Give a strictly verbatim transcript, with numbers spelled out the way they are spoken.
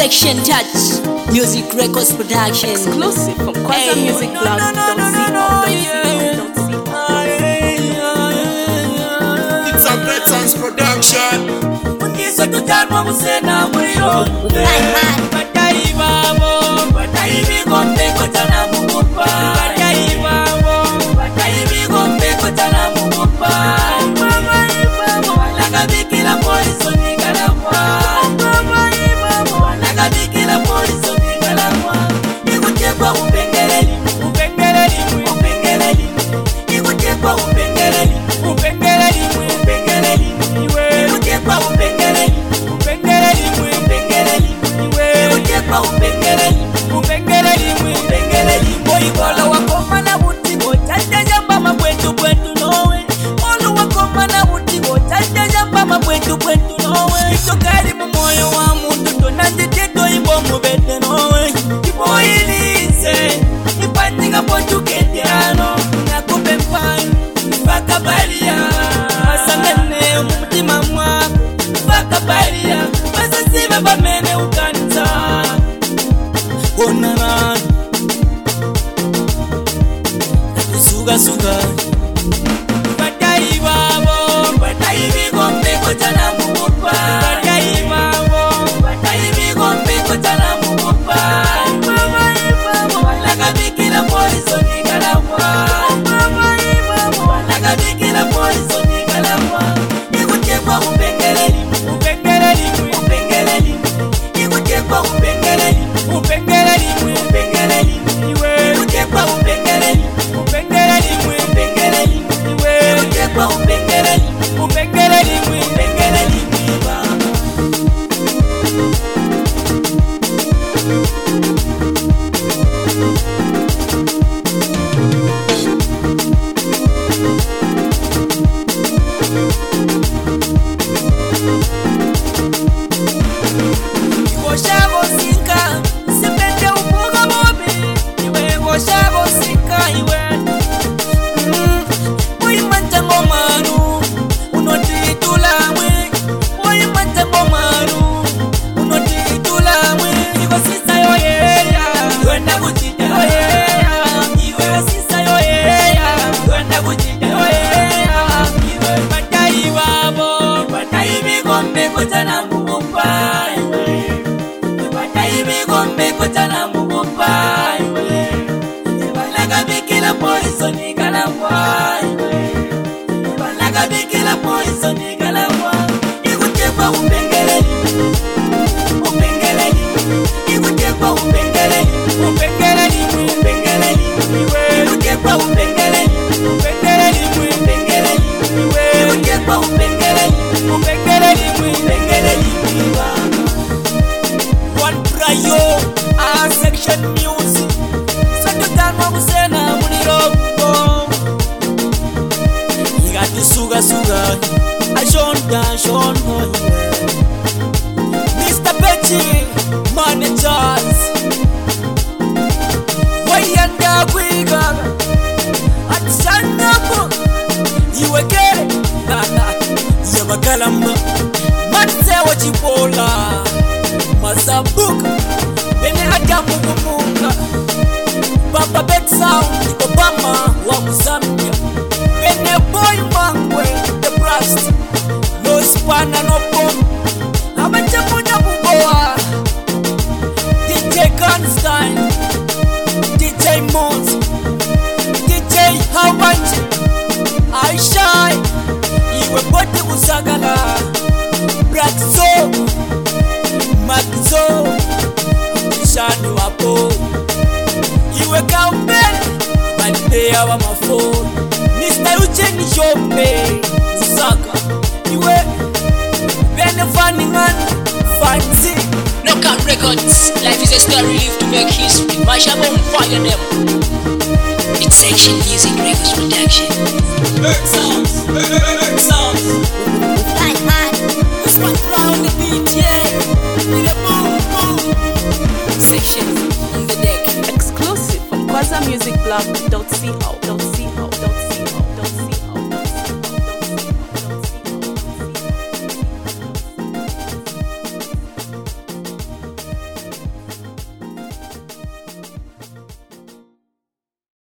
Section Touch Music Records Production. Exclusive from Kwaza Hey. Music Blog. No, no, no, Don't no, see no, no, no, don't yeah. see no, don't see no. It's a Veterans production. Undiso tutanwa musena mwiro Batai babo Batai bigo mpeko tana mugupa Batai babo Batai bigo mpeko tana mugupa Mama ibabo Walaga bikila poliso nikalapwa Mama ibabo Walaga bikila poliso nikalapwa Ikutekwa upengeleli Upengeleli Upengeleli Ikutekwa upengeleli Upengeleli Upengeleli Ikutekwa upengeleli Upengeleli Upengeleli Ikutekwa upengeleli Upengeleli Upengeleli Boibola wakoma na buti Bochanja jamba mabwetu kwetu nowe Olu wakoma na buti Bochanja jamba mabwetu kwetu nowe Ito karibu moyo wa mundu Tonanjiteto imbo mubete nowe Ibo ilize Ipatinga potu kendiano Nakupe mpanyu Faka balia Masangene umutima mwako Faka balia Masasiba bamene ukanita Onana Suga suga Batai babo Batai bigo mpeko tana mugupa Batai babo Batai bigo mpeko tana mugupa Mama ibabo Walaga bikila poliso nikalapwa Mama ibabo Walaga bikila poliso nikalapwa Ikutekwa upengeleli Upengeleli Upengeleli Ikutekwa upengeleli Upengeleli Upengeleli Ikutekwa upengeleli Upengeleli Upengeleli Ikutekwa upengeleli Upengeleli Upengeleli Iwoshago sinka Sepende upuga bobi Iwe iwoshago sinka iwe Uimanta ngomaru Unotitula mwe Uimanta ngomaru Unotitula mwe Iwe sisa yo yeya Gwenda kuchita yo yeya Iwe sisa yo yeya Gwenda kuchita yo yeya Iwe batai babo Batai bigo mpeko tana mugupa Iwe Batai bigo mpeko tana mugupa Iwe Balaga bikila poliso nikalapwa Balaga bikila poliso nikalapwa Ikutekwa upengeleli Upengeleli Ikutekwa upengeleli Upengeleli Upengeleli Ikutekwa upengeleli Upengeleli Upengeleli Ikutekwa upengeleli Upengeleli Upengeleli One Prayo A Section Music Santutanwa musena muniroko Igati suga suga Ashonda ashonda Mister Petty Managers Wayanda kwiga Atishanako Iweke Nana Yabakalamba Matse wachipola Masabuka Bene adamu kumunga Papa Bet Sound Obama wa Mozambia Bene Boy Mangwe The Blast No Spana no Pom Abachamuda Bugoa D J Gunstein D J Mons D J Hawanji Aishai Iwe bote kusagala Black Soul Magzo Shani wapo Iwe kaupe Balidea wa mafo Mister Ucheni Jope Saka Iwe Bene Fanningan Fancy Knockout Records. Life is a story lived to make history. Mashabon fire them. It's Section Music Records Production. Big sounds, big, big, big sounds. Like man Who's one round the beat, yeah With a boom boom Section on the deck. Exclusive from Kwaza Music Blog. Don't see how, don't see